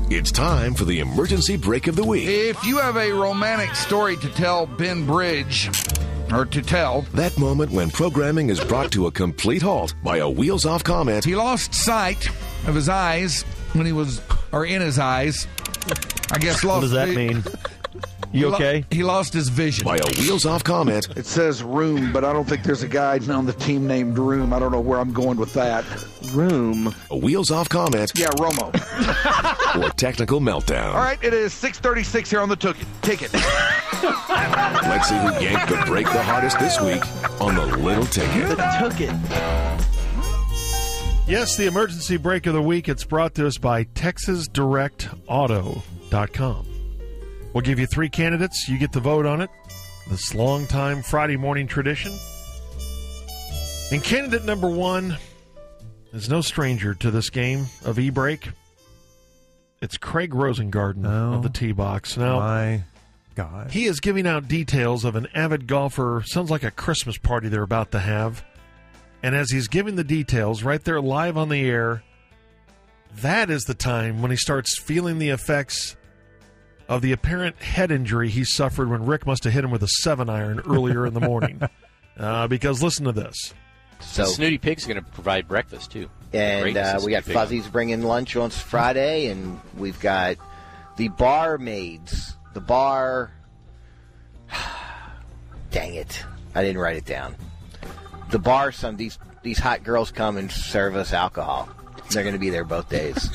It's time for the emergency break of the week. If you have a romantic story to tell Ben Bridge, or to tell, That moment when programming is brought to a complete halt by a wheels-off comment. he lost sight of his eyes when he was, or in his eyes. I guess lost. What does that mean? You okay? He lost his vision. By a wheels-off comment. It says Room, but I don't think there's a guy on the team named Room. I don't know where I'm going with that. Room. A wheels-off comment. Yeah, Romo. Or technical meltdown. All right, it is 6:36 here on the ticket. Let's see who yanked the break the hardest this week on the Little Ticket. Took it. Yes, the emergency break of the week. It's brought to us by TexasDirectAuto.com. We'll give you 3 candidates. You get to vote on it. This long-time Friday morning tradition. And candidate number 1 is no stranger to this game of E-Break. It's Craig Rosengarten of the T-Box. Now, My God. he is giving out details of an avid golfer. Sounds like a Christmas party they're about to have. And as he's giving the details right there live on the air, that is the time when he starts feeling the effects of the apparent head injury he suffered when Rick must have hit him with a 7-iron earlier in the morning. Because listen to this. So Snooty Pig's going to provide breakfast, too. And Great to see we got Snooty Pig Fuzzy's bringing lunch on Friday, and we've got the barmaids. The bar... Dang it. I didn't write it down. The bar, these hot girls come and serve us alcohol. They're going to be there both days.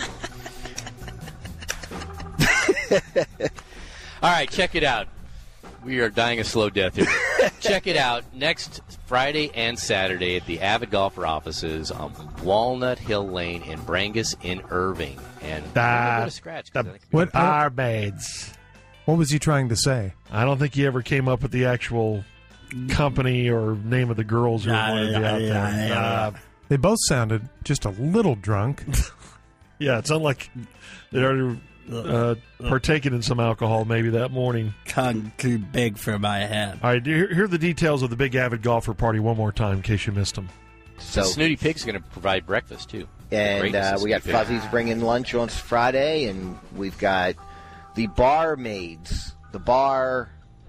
All right, check it out. We are dying a slow death here. Check it out next Friday and Saturday at the Avid Golfer offices on Walnut Hill Lane in Brangus in Irving. And we're to scratch. What barmaids? What was he trying to say? I don't think he ever came up with the actual company or name of the girls who wanted to be out there. They both sounded just a little drunk. Yeah, it's unlike they'd already partaken in some alcohol maybe that morning. Tongue too big for my head. All right, here are the details of the big Avid Golfer party one more time in case you missed them. So Snooty Pig's going to provide breakfast, too. And Great to see we got Snooty Pig. Fuzzy's bringing lunch on Friday, and we've got the barmaids. The bar...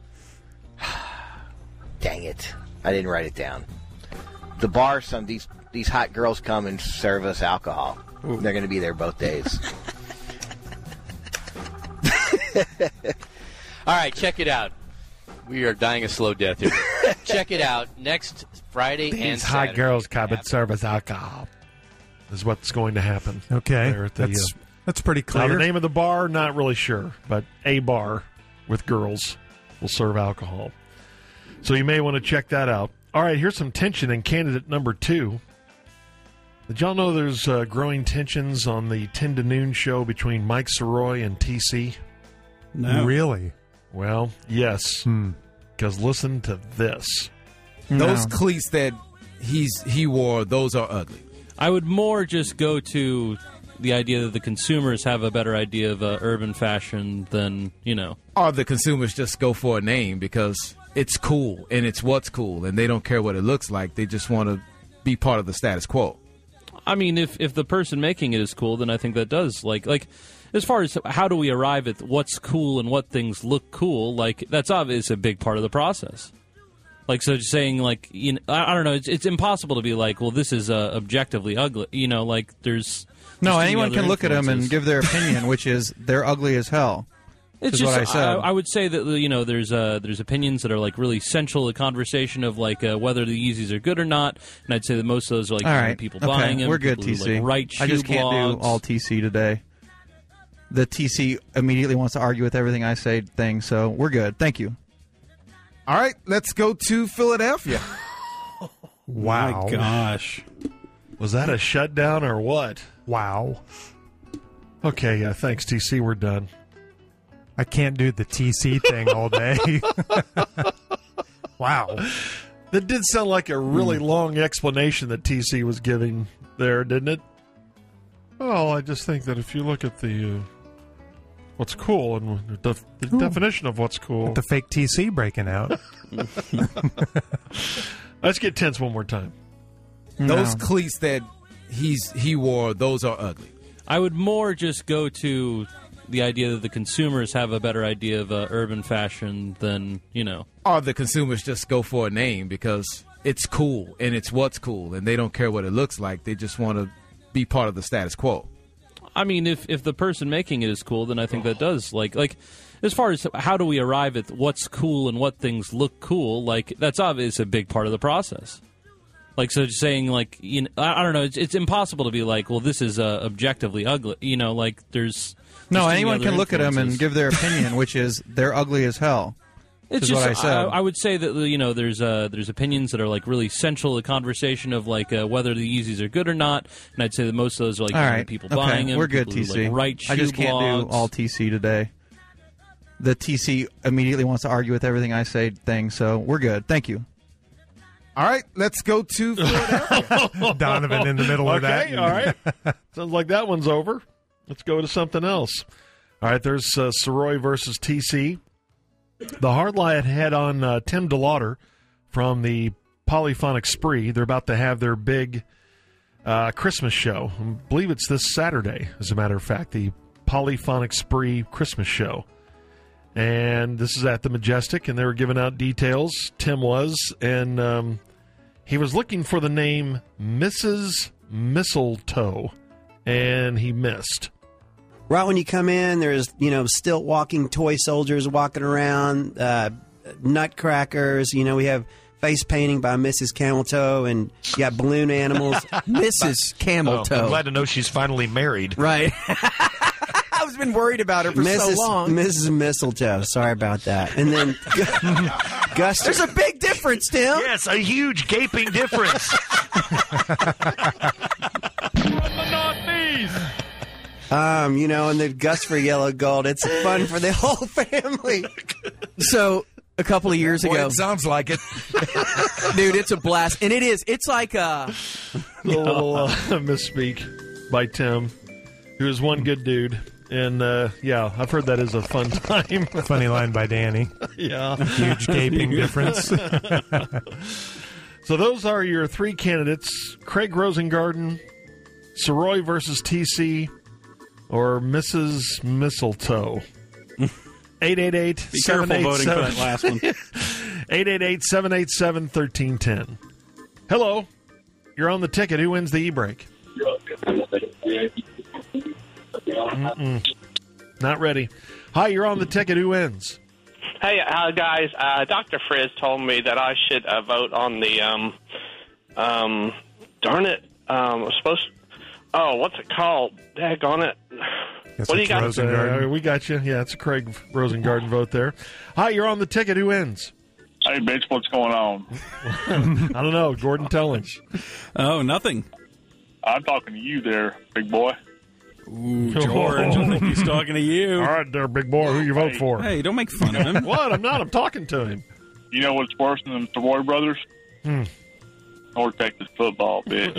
Dang it. I didn't write it down. The bar, these hot girls come and serve us alcohol. Ooh. They're going to be there both days. All right, check it out. We are dying a slow death here. Check it out next Friday and These hot Saturday. girls come and serve us alcohol. This is what's going to happen. Okay, there at the, that's pretty now, clear. the name of the bar, not really sure, but a bar with girls will serve alcohol. So you may want to check that out. All right, here's some tension in candidate number 2. Did y'all know there's growing tensions on the 10 to noon show between Mike Soroy and TC? No. Really? Well, yes. Because listen to this. Those cleats that he wore, those are ugly. I would more just go to the idea that the consumers have a better idea of urban fashion than, Or the consumers just go for a name because it's cool and it's what's cool and they don't care what it looks like. They just want to be part of the status quo. I mean, if the person making it is cool, then I think that does. Like as far as how do we arrive at what's cool and what things look cool, that's obviously a big part of the process. So just saying, I don't know, it's impossible to be well, this is objectively ugly. There's... No, anyone can look at them and give their opinion, which is they're ugly as hell. It's just, what I said. I would say that there's opinions that are really central to the conversation of whether the Yeezys are good or not, and I'd say that most of those are all right. people buying them. We're good, TC. I just can't do all TC today. The TC immediately wants to argue with everything I say thing, so we're good. Thank you. All right, let's go to Philadelphia. Wow. My gosh. Was that a shutdown or what? Wow. Okay, yeah, thanks, TC. We're done. I can't do the TC thing all day. Wow. That did sound like a really long explanation that TC was giving there, didn't it? Well, I just think that if you look at the what's cool and the definition of what's cool. With the fake TC breaking out. Let's get tense one more time. Those cleats that he wore, those are ugly. I would more just go to the idea that the consumers have a better idea of urban fashion than, Or the consumers just go for a name because it's cool and it's what's cool, and they don't care what it looks like. They just want to be part of the status quo. I mean, if the person making it is cool, then I think that does like as far as how do we arrive at what's cool and what things look cool, like that's obviously a big part of the process. Like, so just saying, like, I don't know, it's impossible to be like, well, this is objectively ugly. Like there's no, anyone can look at them and give their opinion, which is they're ugly as hell. It's just, what I said. I would say that there's opinions that are like really central to the conversation of like whether the Yeezys are good or not, and I'd say that most of those are like all right. people buying them. We're good, TC. I just can't do all TC today. The TC immediately wants to argue with everything I say thing, so we're good. Thank you. All right, let's go to Philadelphia. Donovan in the middle of that. Okay, all right. Sounds like that one's over. Let's go to something else. All right, there's Soroy versus TC. The Hardline had on Tim DeLauder from the Polyphonic Spree. They're about to have their big Christmas show. I believe it's this Saturday, as a matter of fact, the Polyphonic Spree Christmas show. And this is at the Majestic, and they were giving out details. Tim was, and he was looking for the name Mrs. Mistletoe, and he missed. Right when you come in, there's, stilt walking toy soldiers walking around, nutcrackers. We have face painting by Mrs. Camel Toe, and you got balloon animals. Mrs. Camel Toe. I'm glad to know she's finally married. Right. I've been worried about her for so long. Mrs. Mistletoe. Sorry about that. And then Gus. There's a big difference, Tim. Yes, a huge gaping difference. And the Gus for Yellow Gold. It's fun for the whole family. So a couple of years ago, it sounds like it, dude. It's a blast, and it is. It's like a little misspeak by Tim, who is one good dude. And, I've heard that is a fun time. Funny line by Danny. Yeah. Huge gaping difference. So those are your three candidates. Craig Rosengarten, Soroy versus TC, or Mrs. Mistletoe. 888 Be careful voting for that last one. 888-787-1310. Hello. You're on the ticket. Who wins the e-break? Not ready. Hi, you're on the ticket. Who wins? Hey, guys. Dr. Frizz told me that I should vote on the, darn it, what's it called? Daggone it. What do you got? We got you. Yeah, it's a Craig Rosengarten vote there. Hi, you're on the ticket. Who wins? Hey, bitch, what's going on? I don't know. Gordon, tell him. Oh, nothing. I'm talking to you there, big boy. Ooh, George, I think he's talking to you. All right, there, big boy. Who you vote for? Hey, don't make fun of him. What? I'm not. I'm talking to him. You know what's worse than the Savoy brothers? North Texas football, bitch.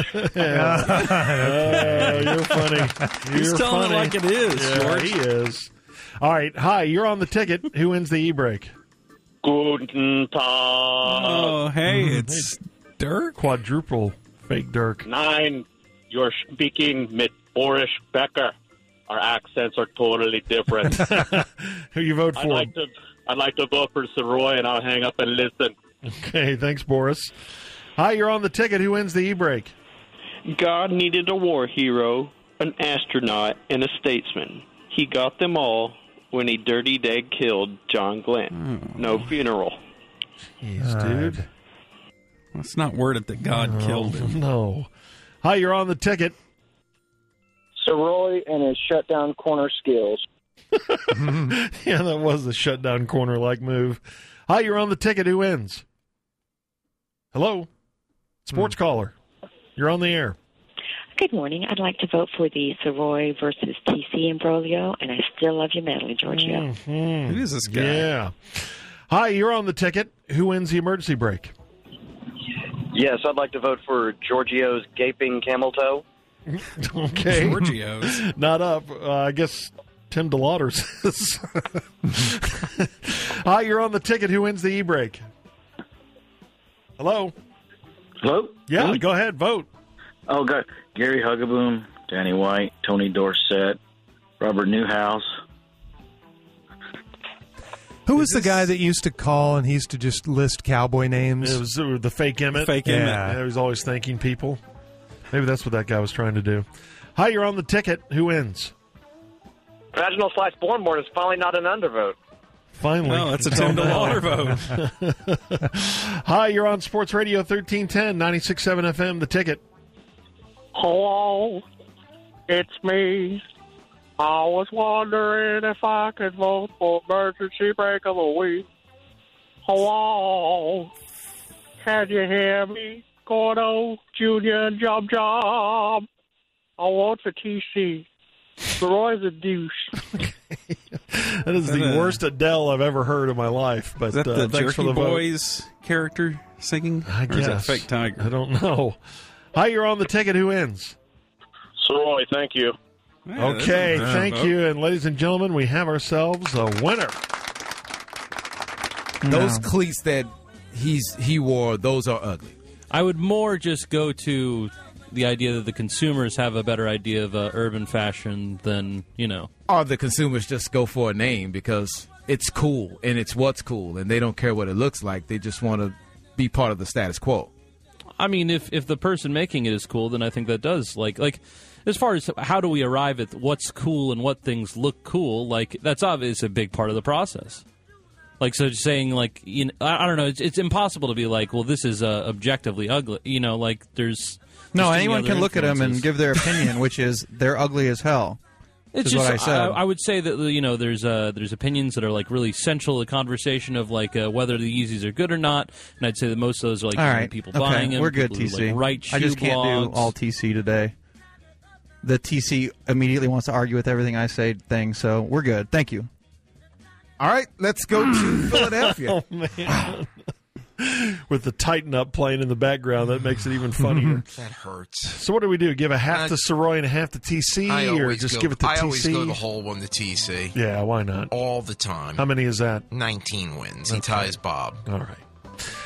You're funny. He's telling it like it is, George. He is. All right. Hi, you're on the ticket. Who wins the e-break? Guten Tag. Oh, hey, it's Dirk. Quadruple fake Dirk. Nein, you're speaking mit Boris Becker. Our accents are totally different. Who you vote for? I'd like to vote for Soroy, and I'll hang up and listen. Okay, thanks, Boris. Hi, you're on the ticket. Who wins the e-break? God needed a war hero, an astronaut, and a statesman. He got them all when he dirty dead killed John Glenn. No funeral. Jeez, dude. Let's not word it that God killed him. No. Hi, you're on the ticket. Soroy and his shutdown corner skills. Yeah, that was the shutdown corner-like move. Hi, you're on the ticket. Who wins? Hello? Sports caller. You're on the air. Good morning. I'd like to vote for the Soroy versus TC imbroglio, and I still love you madly, Giorgio. Mm-hmm. Who is this guy? Yeah. Hi, you're on the ticket. Who wins the emergency break? Yes, I'd like to vote for Giorgio's gaping camel toe. Okay. Giorgio's. Not up. I guess Tim DeLauder's is. Hi, you're on the ticket. Who wins the e-break? Hello? Hello? Yeah, Me? go ahead. Vote. Oh, God. Gary Huggaboom, Danny White, Tony Dorsett, Robert Newhouse, Who was the guy that used to call and he used to just list cowboy names? It was the fake Emmett. Fake Emmett. Yeah, he was always thanking people. Maybe that's what that guy was trying to do. Hi, you're on the ticket. Who wins? Vaginal Slice Bornborn is finally not an undervote. Finally. No, that's a Tim DeLauder vote. Hi, you're on Sports Radio 1310, 96.7 FM, The Ticket. Hello, it's me. I was wondering if I could vote for emergency break of the week. Hello, can you hear me? Gordo, Junior, Job. I vote for TC. Roy's a douche. That is the worst Adele I've ever heard in my life. But Is that the thanks Jerky for the vote. Boys character singing? I Or guess. is that Fake Tiger? I don't know. Hi, you're on the ticket. Who wins? Roy, thank you. Yeah, Okay, that's a thank vote. you. And ladies and gentlemen, we have ourselves a winner. Those cleats that he wore, those are ugly. I would more just go to the idea that the consumers have a better idea of urban fashion than, Or the consumers just go for a name because it's cool and it's what's cool, and they don't care what it looks like. They just want to be part of the status quo. I mean, if the person making it is cool, then I think that does. Like as far as how do we arrive at what's cool and what things look cool, like that's obviously a big part of the process. Like, so just saying, like, I don't know, it's impossible to be like, well, this is objectively ugly. Like there's... No, just anyone any can other look at them and influences. give their opinion, which is they're ugly as hell. It's is just, what I said. I would say that there's opinions that are like really central to the conversation of like whether the Yeezys are good or not, and I'd say that most of those are like all right, people okay. buying them. We're good, people who, TC. like, write shoe I just can't blogs. do all TC today. The TC immediately wants to argue with everything I say thing, so we're good. Thank you. All right, let's go to Philadelphia. Oh, man. With the Tighten Up playing in the background, that makes it even funnier. That hurts. So what do we do? Give a half to Soroy and a half to TC, or just give it to TC? I always go the whole one to TC. Yeah, why not? All the time. How many is that? 19 wins. Okay. He ties Bob. All right.